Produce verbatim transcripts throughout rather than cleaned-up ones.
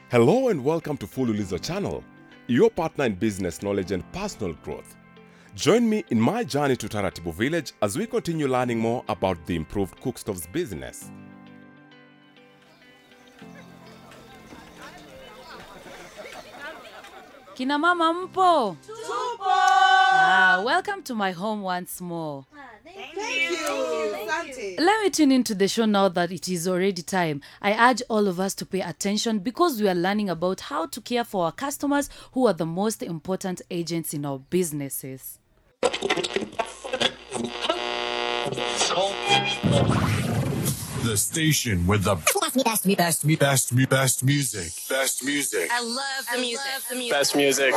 Hello and welcome to Fululizo channel, your partner in business knowledge and personal growth. Join me in my journey to Taratibu village as we continue learning more about the improved Cookstoves business. Kina mama mpo? Tupo! Ah, welcome to my home once more. Thank, Thank you. you. Thank you. Let me tune into the show now that it is already time. I urge all of us to pay attention because we are learning about how to care for our customers who are the most important agents in our businesses. The station with the best, best, best, best, best music. Best music. I love the I music. Love the music. Best music.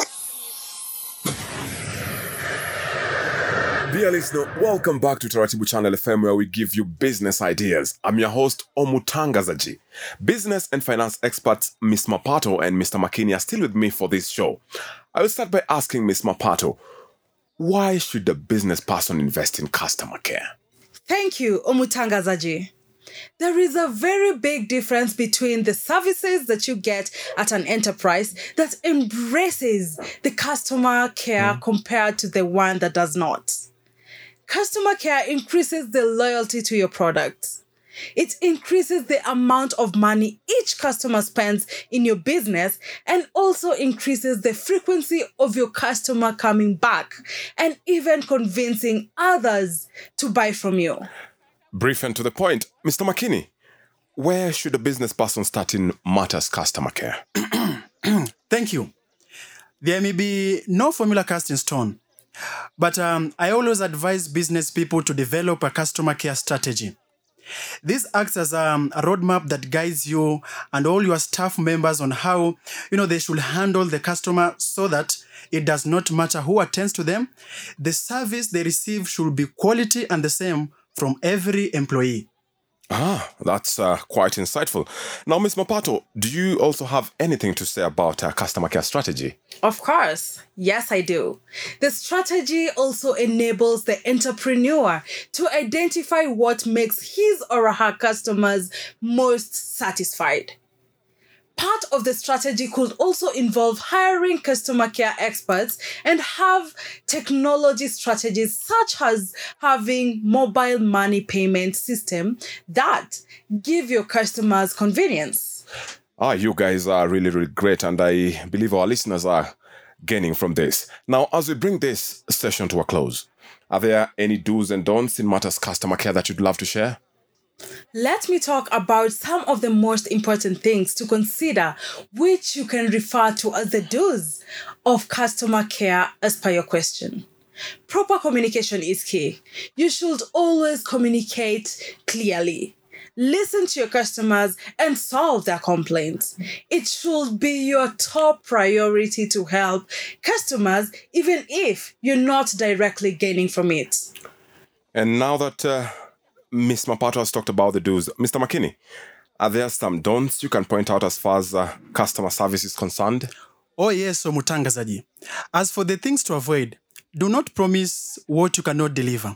Dear listener, welcome back to Taratibu Channel F M, where we give you business ideas. I'm your host, Omutangazaji. Business and finance experts Miss Mapato and Mister Makini are still with me for this show. I will start by asking Miss Mapato, why should the business person invest in customer care? Thank you, Omutangazaji. There is a very big difference between the services that you get at an enterprise that embraces the customer care mm. compared to the one that does not. Customer care increases the loyalty to your product. It increases the amount of money each customer spends in your business and also increases the frequency of your customer coming back and even convincing others to buy from you. Brief and to the point, Mister Makini, where should a business person start in matters customer care? Thank you. There may be no formula cast in stone, but um, I always advise business people to develop a customer care strategy. This acts as um, a roadmap that guides you and all your staff members on how, you know, they should handle the customer so that it does not matter who attends to them. The service they receive should be quality and the same from every employee. Ah, that's uh, quite insightful. Now, Miss Mapato, do you also have anything to say about uh, customer care strategy? Of course. Yes, I do. The strategy also enables the entrepreneur to identify what makes his or her customers most satisfied. Part of the strategy could also involve hiring customer care experts and have technology strategies such as having mobile money payment system that give your customers convenience. Ah, you guys are really, really great, and I believe our listeners are gaining from this. Now, as we bring this session to a close, are there any do's and don'ts in matters customer care that you'd love to share? Let me talk about some of the most important things to consider, which you can refer to as the do's of customer care as per your question. Proper communication is key. You should always communicate clearly. Listen to your customers and solve their complaints. It should be your top priority to help customers, even if you're not directly gaining from it. And now that Uh... Miss Mapato has talked about the do's. Mister Makini, are there some don'ts you can point out as far as uh, customer service is concerned? Oh yes, Omutangazaji. As for the things to avoid, do not promise what you cannot deliver.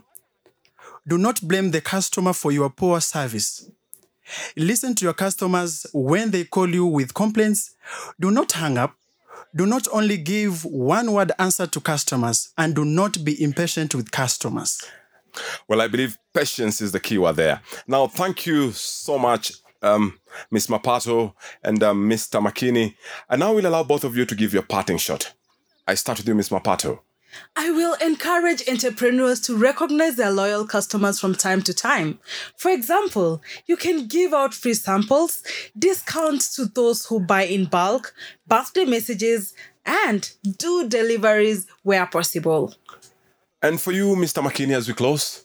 Do not blame the customer for your poor service. Listen to your customers when they call you with complaints. Do not hang up. Do not only give one-word answer to customers, and do not be impatient with customers. Well, I believe patience is the key word there. Now, thank you so much, um, Miss Mapato and um, Mister Makini. And now we'll allow both of you to give your parting shot. I start with you, Miss Mapato. I will encourage entrepreneurs to recognize their loyal customers from time to time. For example, you can give out free samples, discounts to those who buy in bulk, birthday messages, and do deliveries where possible. And for you, Mister Makini, as we close?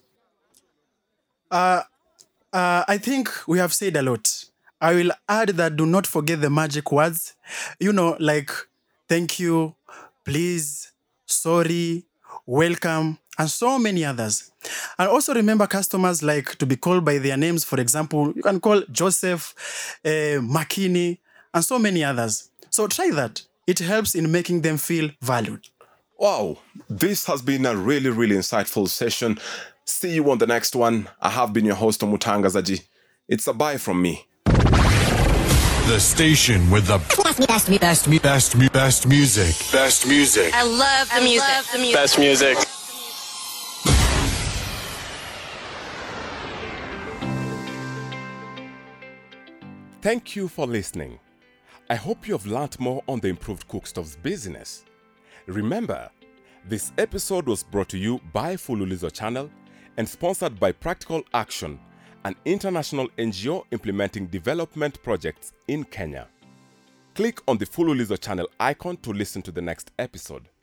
Uh, uh, I think we have said a lot. I will add that do not forget the magic words. You know, like thank you, please, sorry, welcome, and so many others. And also remember customers like to be called by their names. For example, you can call Joseph, uh, Makini, and so many others. So try that. It helps in making them feel valued. Wow, this has been a really, really insightful session. See you on the next one. I have been your host, Omutangazaji. It's a bye from me. The station with the best, best, best, best, best, best music. Best music. I love the I music. love the music. Best music. Thank you for listening. I hope you have learnt more on the Improved Cookstoves business. Remember, this episode was brought to you by Fululizo Channel and sponsored by Practical Action, an international N G O implementing development projects in Kenya. Click on the Fululizo Channel icon to listen to the next episode.